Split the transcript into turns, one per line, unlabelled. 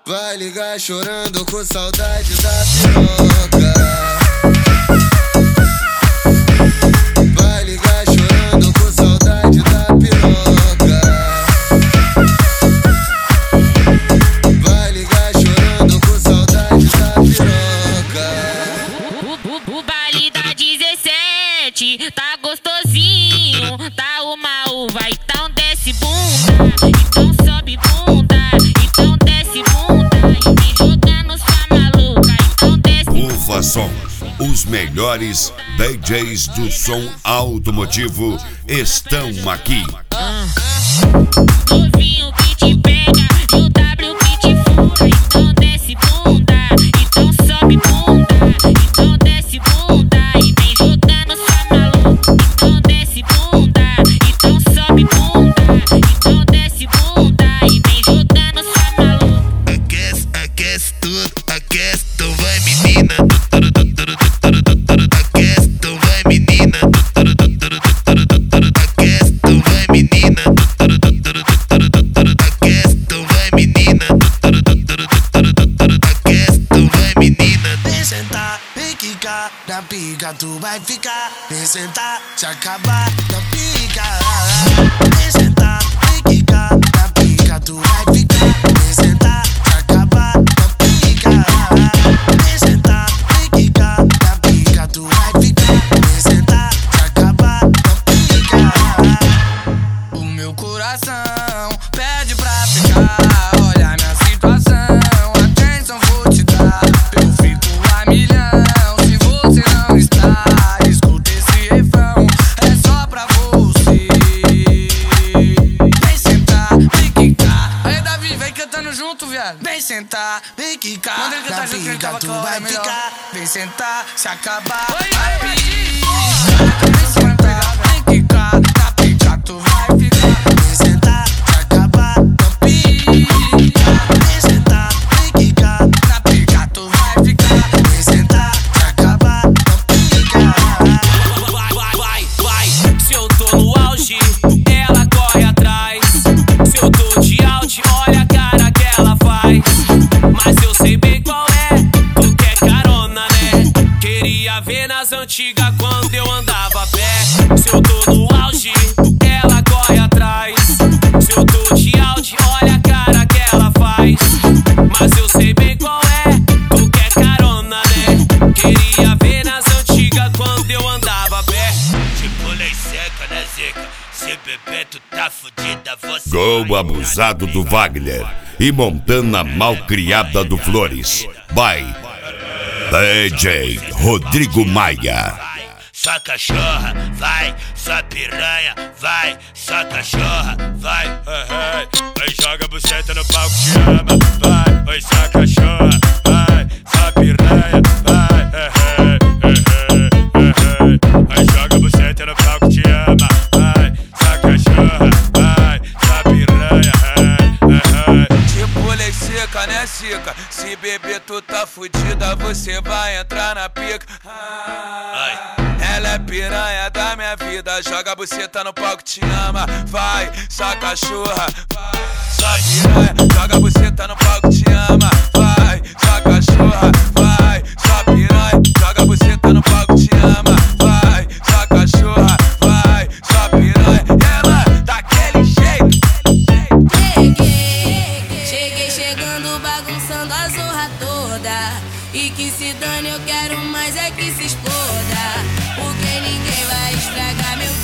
Vai ligar chorando com saudade da piroca. Vai ligar chorando com saudade da piroca. Vai ligar chorando com saudade da piroca.
O baile da 17 tá gostosinho, tá uma uva, então desce bunda, então sobe bunda, então desce bunda, e vem jogando sua maluca, então desce.
Uva Som, os melhores DJs do som automotivo estão aqui.
Novinho que te pega e o W que te fura, então desce bunda, então sobe bunda, então desce bunda, e vem jogando sua maluca, então desce bunda, então sobe bunda, então desce bunda, e vem jogando sua maluca.
Aquece, aquece tudo, aquece, então vai menina. Aquece, então vai menina. Aquece, então vai menina. Aquece, então vai menina. Aquece, então vai menina. Vem sentar, vem quicar, na pica tu vai ficar. Vem sentar, se acabar, na pica. Vem sentar, vem quicar, na pica tu vai ficar. Vem sentar, se acabar, na pica. Vem sentar, vem quicar, na pica tu vai ficar. Vem sentar, se acabar, na pica. O meu coração pede pra ficar. Olha minha situação, atenção vou te dar. Eu fico a milhão se você não está. Escuta esse refrão, é só pra você. Vem sentar, vem quicar. Aí Davi, vem cantando junto, viado. Vem sentar, vem quicar.
Quando ele cantar junto, ele tava
tu
com a
vai
melhor.
ficar. Vem sentar, se acabar.
Oi,
Vai
oi,
picar. Vem sentar, vem quicar. Na pica tu vai ficar. Vem sentar, se acabar. Na pica. Vem sentar, vem quicar. Na pica tu vai ficar. Vem sentar, se acabar. Na pica.
Vai, se eu tô no auge, ela corre atrás. Se eu tô de out, olha a cara que ela faz. Mas eu sei bem qual é, tu quer carona, né? Queria ver nas antigas quando eu andava a pé. Se eu tô no auge, ela corre atrás. Se eu tô de out, olha a cara que ela faz. Mas eu sei bem qual é, tu quer carona, né? Queria ver nas antigas quando eu andava a pé.
Tipo lei seca, né, Zica? Se beber, tu tá fudida, você.
Gol abusado do Wagner e Montana malcriada do Flores. Vai, DJ Rodrigo Maia.
Sua cachorra, vai, sua piranha, vai, sua cachorra, vai, vai, joga a buceta no palco, te ama, vai, sua cachorra, vai, sua piranha, vai, vai, joga a buceta no palco, te ama, vai, sua cachorra, vai, sua piranha,
Tipo lei seca, né, Cica? Se beber tu tá fudida, você vai entrar na pica. Ela é piranha da minha vida, joga a buceta no palco, te ama. Vai, sua cachorra, vai, sua piranha, joga a buceta no palco, te ama. Vai, sua cachorra, vai, sua piranha, joga a buceta no palco, te ama. Vai, sua cachorra, vai, sua piranha, ela daquele jeito.
Cheguei chegando, bagunçando a zorra toda. E que se dane, eu quero mais é que se exploda. Porque ninguém vai estragar meu